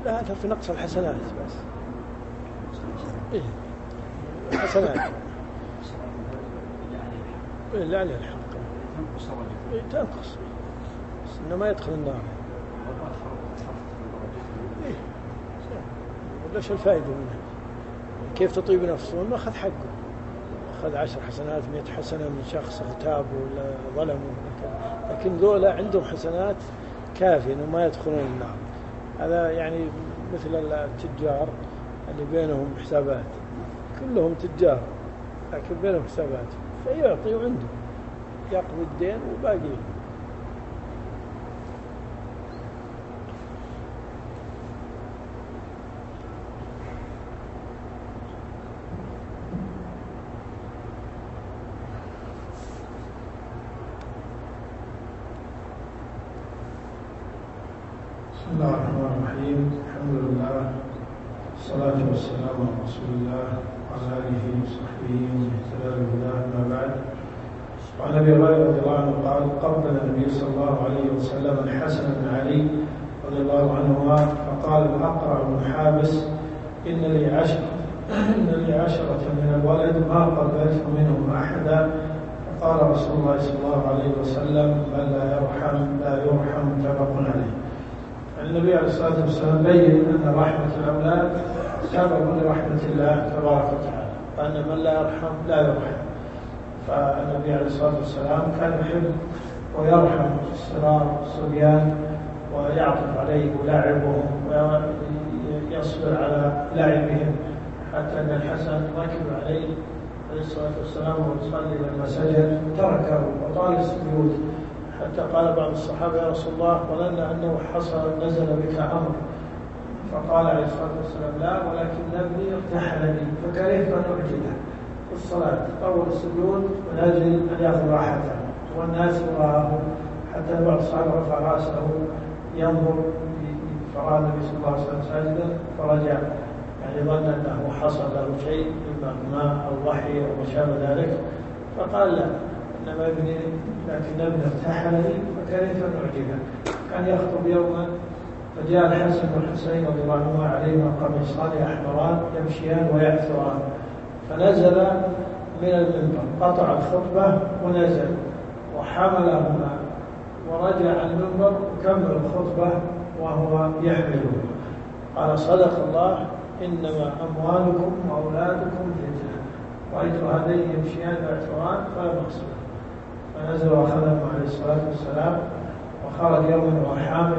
لا هذا في نقص الحسنات بس. إيه حسنات إيه لا عليه الحق إيه تنقص بس إنه ما يدخل النار. إيه ولاش الفائدة منه؟ كيف تطيب نفسه؟ ما أخذ حقه، أخذ 10 حسنات 100 حسنة من شخص اغتابه ولا ظلمه، لكن ذولا عندهم حسنات كافية إنه ما يدخلون النار. هذا يعني مثل التجار اللي بينهم حسابات، كلهم تجار لكن بينهم حسابات، فيعطي وعنده يقضي الدين وباقي. بسم الله الرحمن الرحيم. الحمد لله والصلاة والسلام على رسول الله وعلى آله وصحبه ومن اهتدى بهداه. أما بعد، وعن أبي هريرة رضي الله عنه قال: قبل النبي صلى الله عليه وسلم الحسن بن علي رضي الله عنهما فقال الأقرع بن حابس: إن لي عشرة من الولد ما قبلت منهم أحدا. فقال رسول الله صلى الله عليه وسلم: من لا يرحم. متفق عليه. النبي عليه الصلاة والسلام بين أن رحمة الأولاد سبب لرحمة الله تبارك وتعالى، وأن من لا يرحم لا يرحم. فالنبي عليه الصلاة والسلام كان يحب ويرحم الصغار الصبيان ويعطف عليهم ويلاعبهم ويصبر على لعبهم، حتى أن الحسن ركب عليه الصلاة والسلام ويصلي لما سجد تركه وطال السجود، حتى قال بعض الصحابة: يا رسول الله ظننا أنه نزل بك أمر. فقال عليه الصلاة والسلام: لا، ولكن ابني ارتحلني فكرهت أن أعجله في الصلاة، طول السجود ولازم أن يأخذ راحته والناس وراءه، حتى بعض الصحابة رفع رأسه ينظر فرأى النبي صلى الله عليه وسلم ساجدا فرجع، يعني ظن أنه حصل له شيء إما ماء أو وحي أو ما شابه ذلك. فقال: لا، إنما ابني، لكن ابني ارتحلني فكرهت أن أعجله. كان يخطب يوما فجاء الحسن والحسين رضي الله عنهما عليهما قميصان أحمران يمشيان ويعثران، فنزل من المنبر قطع الخطبة ونزل وحملهما ورجع عن المنبر وكمل الخطبة وهو يحمله. قال: صدق الله، إنما أموالكم وأولادكم فتنة. رأيت هذين يمشيان يعثران فلا مقصود. فنزل وأخذهم عليه الصلاة والسلام، وخرج يوما وحامل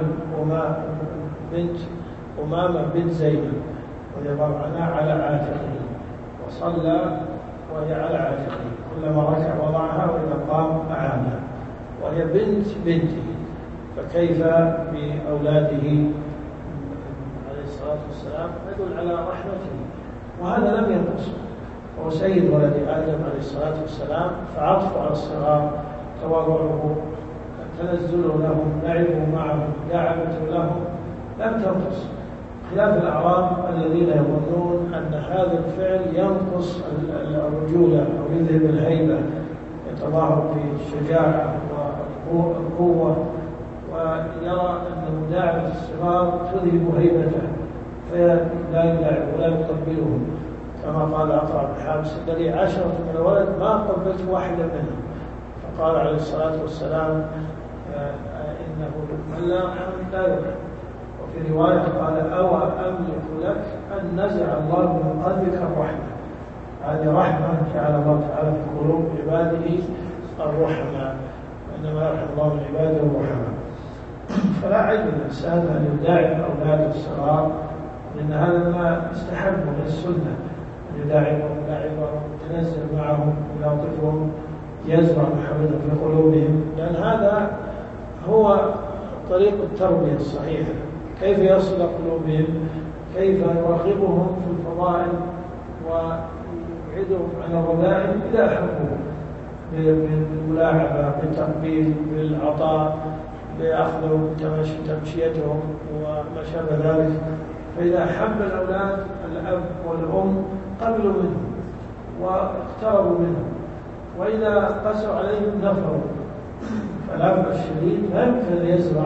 أمامة بنت زينب رضي الله عنها على عاتقه، وصلى وهي على عاتقه، كلما ركع وضعها وإذا قام أعانها، وهي بنت بنته، فكيف بأولاده عليه الصلاة والسلام؟ يدل على رحمته، وهذا لم ينقص، هو سيد ولد آدم عليه الصلاة والسلام، فعطفه على الصغار، تواضعه، تنزله لهم، لعبه معهم، دعوته لهم لم تنقص، خلاف الأعراب الذين يظنون أن هذا الفعل ينقص الرجولة أو يذهب الهيبة، يتظاهر بالشجاعة والقوة، ويرى أن مداعبة الصغار تذهب هيبته فلا يلعب ولا يقبلهم، كما قال أقرع بن حابس: الذي 10 من الولد ما قبلت واحدة منهم. فقال عليه الصلاة والسلام: إنه من لا يرحم لا يرحم. وفي رواية قال: أو أملك لك أن نزع الله من قلبك الرحمة. هذه رحمة جعل الله تعالى في قلوب عباده الرحمة، إنما يرحم الله من عباده الرحمة. فلا عيب الإنسان أن يداعب أولاده الصغار، لأن هذا ما استحب من السنة، أن يداعبهم ويتنزل معهم ويعطفهم، يزرع محبة في قلوبهم، لأن هذا هو طريق التربية الصحيحة. كيف يصل قلوبهم، كيف يرغبهم في الفضائل ويبعدهم عن الرذائل إذا أحبوه، بالملاعبة، بالتقبيل، بالعطاء، بأخذهم تمشيتهم وما شابه ذلك. فإذا أحب الأولاد الأب والأم قبلوا منهم واقتربوا منهم، وإذا قسوا عليهم نفروا. فالأب الشديد لا يمكن أن يزرع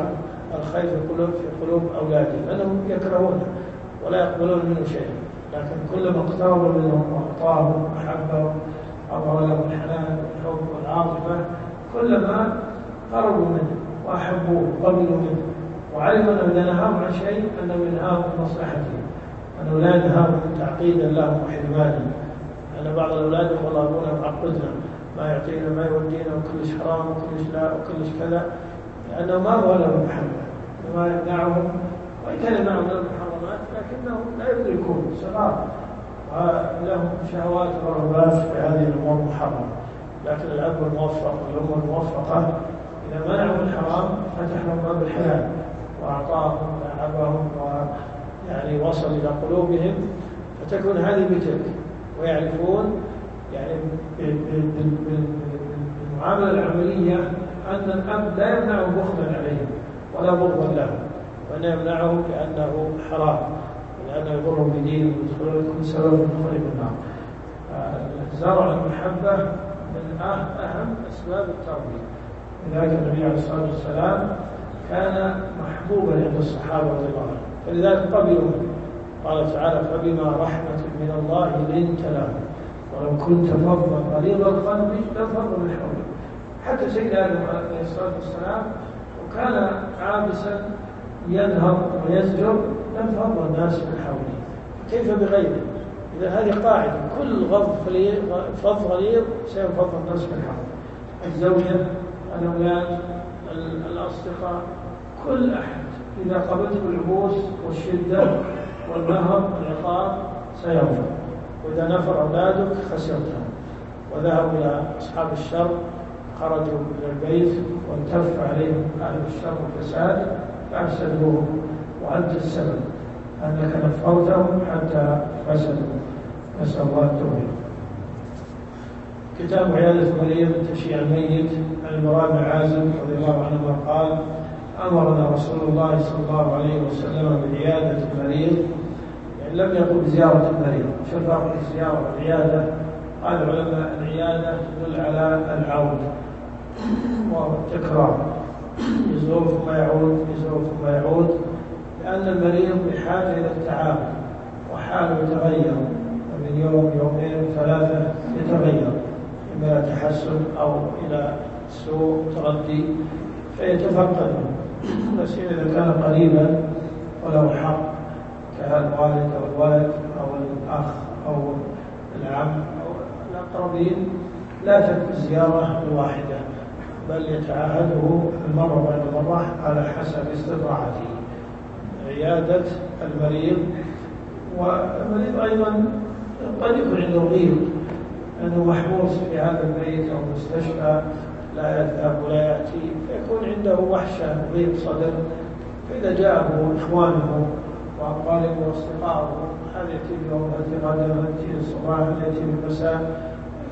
الخير في قلوب أولادهم، لأنهم يكرهونه ولا يقبلون منه شيئا، لكن كلما اقترب منهم وأعطاهم وأحبهم أظهر لهم الحنان والحب والعاطفة كلما قربوا منه وأحبوه وقبلوا منه، وعلموا أنه إذا نهاهم عن شيء أنه ينهاهم من مصلحتهم، أنه لا ينهاهم تعقيدا لهم وحرمانا. أن بعض الأولاد والله أبونا معقدنا، ما يعطينا ما يودينا وكلش حرام وكلش لا وكلش كذا، لأنه ما هو لهم محبة، وما يمنعهم، وإن كان يمنعهم من المحرمات لكنهم لا يدركون صغار ولهم شهوات ورغبات في هذه الأمور المحرمة. لكن الأب الموفق والأم الموفقة إذا منعوا الحرام فتح لهم باب الحلال وأعطاهم وأعبهم ويعني وصل إلى قلوبهم، فتكون هذه بتلك، ويعرفون يعني بالمعاملة العملية أن الأب لا يمنعه بخلا عليهم ولا بغضا لهم، وأن يمنعه لأنه حرام ولأنه يضرهم بدينهم ويدخلون كل سبب من دخولهم النار. زرع المحبة من أهم أسباب التربية. لذلك النبي عليه الصلاة والسلام كان محبوبا عند الصحابة رضي الله عنهم، فلذلك قبلوا منه. قال تعالى: فبما رحمة من الله لنت لهم ولو كنت فظا غليظ القلب لانفضوا من حولك. حتى سيدنا آدم عليه الصلاة والسلام وكان عابسا ينهض ويزجر لانفض الناس من حوله، كيف بغيره؟ إذا هذه قاعدة، كل فظ غليظ سينفض الناس من حوله. الزوجة، الأولاد، الأصدقاء، كل أحد إذا قبلته العبوس والشدة والنهر والعقاب سينفض، وإذا نفر أولادك خسرتهم. وذهبوا إلى أصحاب الشر، خرجوا من البيت وانتف عليهم أهل الشر والفساد فأفسدوهم، وأنت السبب أنك نفرتهم حتى فسدوا. نسأل الله التوفيق. كتاب عيادة المريض من تشييع الميت عن البراء بن عازب رضي الله عنهما قال: أمرنا رسول الله صلى الله عليه وسلم بعيادة المريض، يعني لم يقل بزيارة المريض. شو الفرق بين الزيارة والعيادة؟ قال العلماء: العيادة تدل على العودة وهو التكرار، يزور ثم يعود، يزور ثم يعود، لأن المريض بحاجة إلى التعامل وحاله يتغير، ومن يوم يومين ثلاثة يتغير، إما إلى تحسن أو إلى سوء تردي، فيتفقد. بس إذا كان قريبا وله حق كالوالد أو الولد أو الأخ أو العم أو الأقربين لا تكفي الزيارة الواحدة، بل يتعاهده المرة بعد مرة على حسب استطاعته. عيادة المريض، والمريض أيضا قد يكون عنده غير أنه محبوس في هذا البيت أو مستشفى لا يذهب ولا يأتي، فيكون عنده وحشة وضيق صدر، فإذا جاءه إخوانه وأقاربه وأصدقائه، هذا يأتي اليوم، هذا غدا، يأتي الصباح، يأتي بالمساء،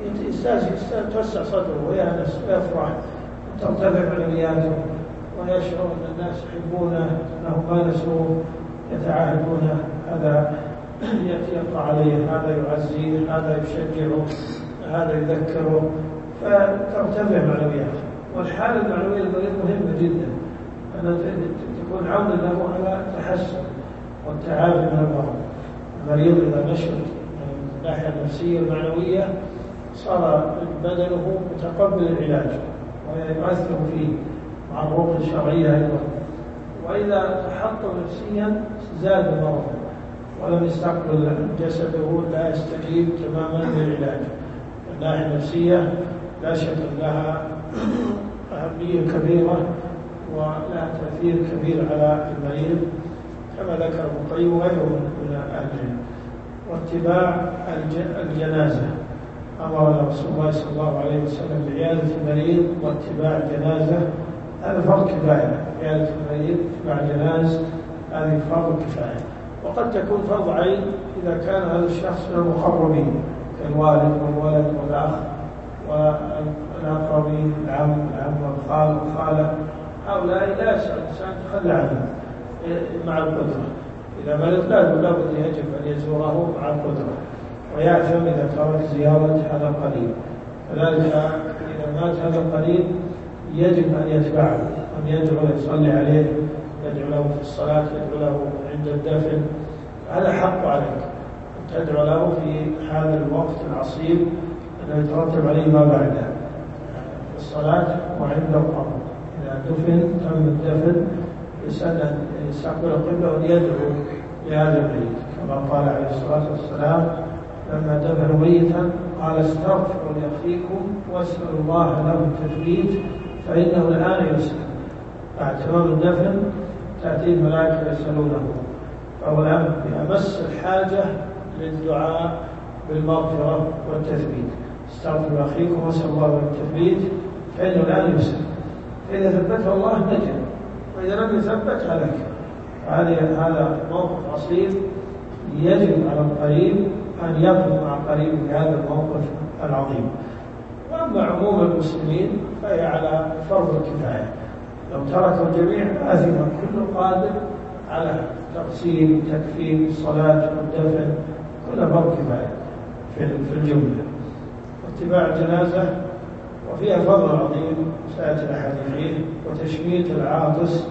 يتوسع صدره ويأنس ويفرح، ترتفع معنوياته ويشعر أن الناس يحبونه، أنهم ما نسوه، يتعاهدونه، هذا يأتي يقع عليه، هذا يعزيه، هذا يشجعه، هذا يذكره، فترتفع معنوياته. والحالة المعنوية للمريض مهمة جدا، أن تكون عونا له على التحسن والتعافي من المرض. المريض إذا نشط من الناحية النفسية المعنوية صار بدنه متقبل العلاج ويؤثر فيه مع الروح الشرعية أيضا. وإذا تحطم نفسيا زاد المرض ولم يستقبل جسده، لا يستجيب تماما للعلاج. الناحية النفسية لا شك لها أهمية كبيرة ولها تأثير كبير على المريض، كما ذكر ابن القيم وغيره من أهل العلم. واتباع الجنازة، أمر رسول الله صلى الله عليه وسلم بعيادة المريض واتباع الجنازة. هذا فرض كفاية، عيادة المريض واتباع الجنازة هذه فرض كفاية. وقد تكون فرض عين إذا كان هذا الشخص من المقربين كالوالد والولد والأخ والأقربين، العم والخال والخالة، هؤلاء لا يسأل الإنسان تخلى عنهم مع القدرة. إذا مرض لا بد يجب أن يزوره مع القدرة، ويعزم إذا ترك زيارة هذا القريب. فذلك إذا مات هذا القريب يجب أن يتبعه، أن يدعو ويصلي عليه تدعو له في الصلاة، تدعو له عند الدفن، هذا حق عليك أن تدعو له في هذا الوقت العصيب الذي يترتب عليه ما بعده في الصلاة وعند القبر. إذا دفن تم الدفن يسأل أن يستقبل القبلة ويدعو لهذا الميت، كما قال عليه الصلاة والسلام لما دفنوا ميتا قال استغفروا لأخيكم واسألوا الله له التثبيت فإنه الآن يسأل. بعد تمام الدفن تأتي الملائكة يسألونه، فهو الآن بأمس الحاجة للدعاء بالمغفرة والتثبيت. استغفروا لأخيكم واسألوا الله له التثبيت فإنه الآن يسأل. فإذا ثبته الله نجا، وإذا لم يثبت هلك. هذا موقف عصيب يجب على القريب أن يقف مع قريب بهذا الموقف العظيم. وأما عموم المسلمين فهي على فرض الكفاية، لو تركوا الجميع آثم كل قادر على تغسيل تكفين الصلاة والدفن، كل فرض كفاية في الجملة. واتباع الجنازة وفيها فضل عظيم سيأتي الأحاديث فيه، وتشميت العاطس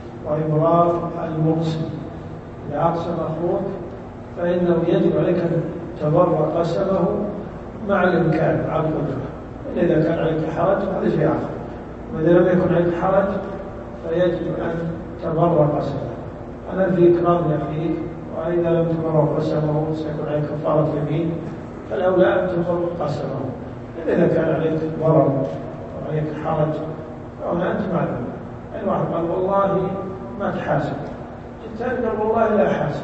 وإبرار المقسم. إذا أقسم أخوك فإنه يجب عليك أن تبر قسمه مع الإمكان مع القدرة. إذا كان عليك حرج هذا شيء آخر، وإذا لم يكن عليك حرج فيجب أن تبر قسمه. أنا في إكرام لأخيك، وإذا لم تبر قسمه سيكون عليك كفارة يمين، فالأولى أن تبر قسمه. إذا كان عليك ضرر وعليك حرج فهنا أنت معلوم. أي واحد قال والله ما تحاسب، الثاني قال والله لا حاسب،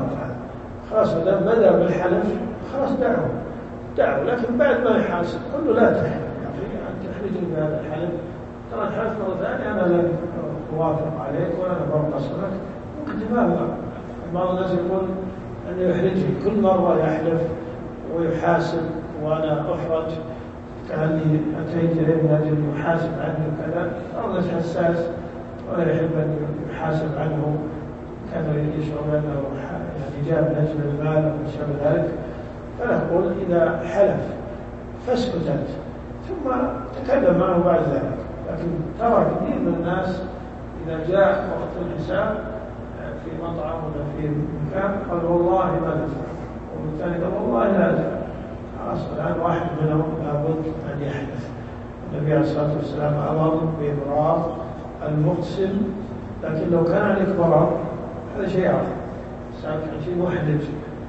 خلاص إذا بدأ بالحلف خلاص دعوه، لكن بعد ما يحاسب قل له لا تحلف يا أخي، أنت تحرجني بهذا الحلف، ترى الحلف مرة ثانية أنا لن أوافق عليك ولا أبر قسمك. ممكن تفهم بعض الناس يقول أنه يحرجني كل مرة يحلف ويحاسب وأنا أحرج كأني أتيت إليه من أجل يحاسب عني وكذا. بعض الناس حساس ولا يحب أن يحاسب عنه، كان يشعر أنه جاء من أجل المال أو من شابه ذلك. فنقول إذا حلف فاسكت أنت ثم تكلم معه بعد ذلك. لكن ترى كثير من الناس إذا جاء وقت الحساب في مطعم ولا في مكان قال والله ما ندفع، والثاني قال والله لا أدفع. خلاص الآن واحد منهم لابد أن يحدث. النبي عليه الصلاة والسلام أمر بإبرار المقسم، لكن لو كان عليك ضرر هذا شيء آخر، كان شيء محرج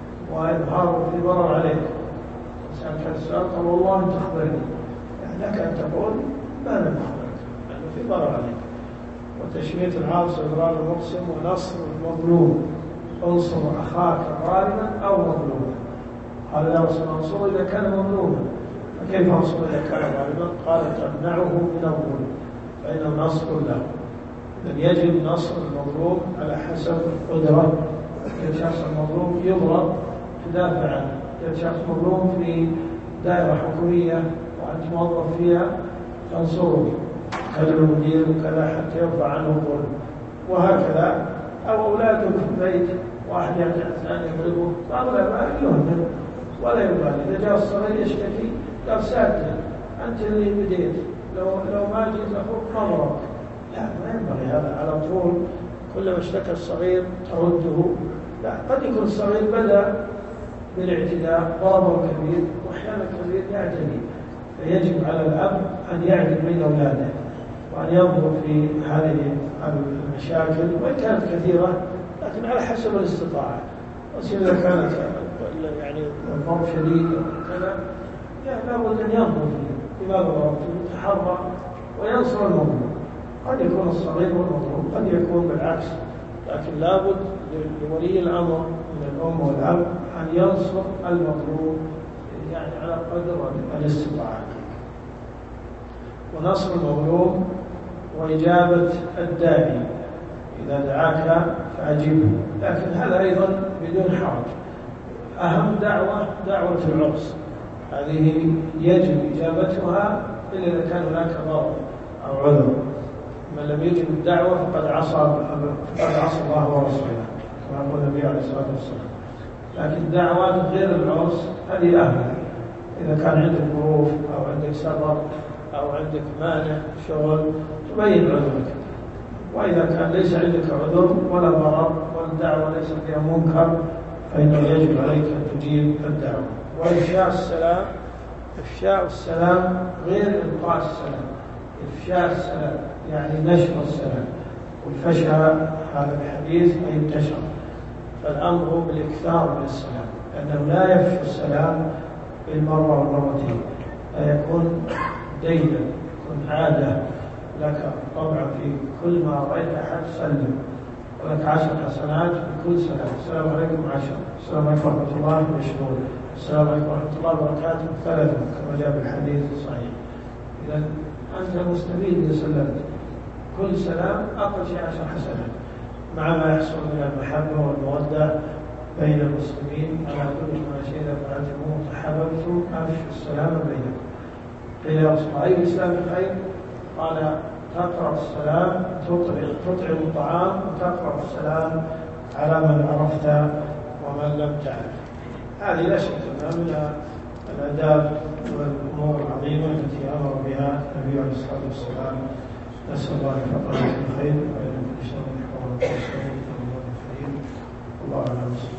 وإظهار في ضرر عليك. كان السؤال قال والله أنت أخبرني، يعني لك أن تقول ما لم أخبرك لأنه في ضرر عليك. وتشميت العاصي وإبرار المقسم ونصر المظلوم، انصر أخاك ظالما أو مظلوما. قال يا رسول الله انصره إذا كان مظلوما، فكيف انصره إذا كان ظالما؟ قال تمنعه من الظلم فإنه نصر له. إذن يجب نصر المظلوم على حسب القدرة. الشخص المظلوم يضرب تدافع عنه، الشخص مظلوم في دائرة حكومية وأنت موظف فيها تنصره، كلم المدير وكذا حتى يرفع عنه الظلم، وهكذا. أو أولادك في البيت واحد يأتي الثاني يضربه، بعض الآباء يهمل ولا يبالي. إذا جاء الصغير يشتكي قال ساكت أنت اللي بديت، لو ما جيت أخوك ما ضربك. لا، ما ينبغي هذا على طول. كلما اشتكى الصغير ترده. لا، قد يكون الصغير بدأ بالاعتداء ضربه الكبير، وأحيانا الكبير يعتدي، فيجب على الأب أن يعدل بين أولاده وأن ينظر في هذه المشاكل، وإن كانت كثيرة لكن على حسب الاستطاعة. إذا كانت يعني الضرب شديد وكذا لابد أن ينظر فيه لماذا ضربته، يتحرى وينصر المظلوم. قد يكون الصغير والمظلوم، قد يكون بالعكس، لكن لابد لولي الأمر من الأم والأب أن ينصر المظلوم يعني على قدر الاستطاعة. ونصر المظلوم وإجابة الداعي إذا دعاك فأجبه، لكن هذا أيضا بدون حرج. أهم دعوة العرس، هذه يجب إجابتها إلا إذا كان هناك ضرر أو عذر. من لم يجب الدعوة فقد عصى الله ورسوله كما قال النبي عليه الصلاة والسلام. لكن دعوات غير العرس هذه أهم. إذا كان عندك ظروف أو عندك سفر أو عندك مانع شغل تبين عذرك. وإذا كان ليس عندك عذر ولا ضرر والدعوة ليس فيها منكر فإنه يجب عليك أن تجيب الدعوة. إفشاء السلام غير إلقاء السلام. إفشاء السلام يعني نشر السلام، والفشى هذا الحديث أي انتشر، فالأمر بالإكثار من السلام، لأنه لا يفشو السلام بالمرة والمرتين، فيكون دينا، يكون عادة لك. طبعا في كل ما رأيت أحد سلم، ولك 10 حسنات بكل سلام. السلام عليكم 10، السلام عليكم ورحمة الله 20، السلام عليكم ورحمة الله وبركاته 3 كما جاء بالحديث الصحيح. إذا أنت مستفيد إذا سلمت كل سلام أقل شيء 10 حسنات، مع ما يحصل من المحبة والمودة بين المسلمين. على كل ما شيء فأنتم تحاببتم أفشوا السلام بينكم. قيل يا رسول الله أي الإسلام خير؟ قال تقرأ السلام، تطعم الطعام وتقرأ السلام على من عرفت ومن لم تعرف. هذه لا شك أنها من الآداب والأمور العظيمة التي أمر بها النبي عليه الصلاة والسلام. نسأل الله أن يوفقنا لكل خير وأن يكون شر الله أعلم.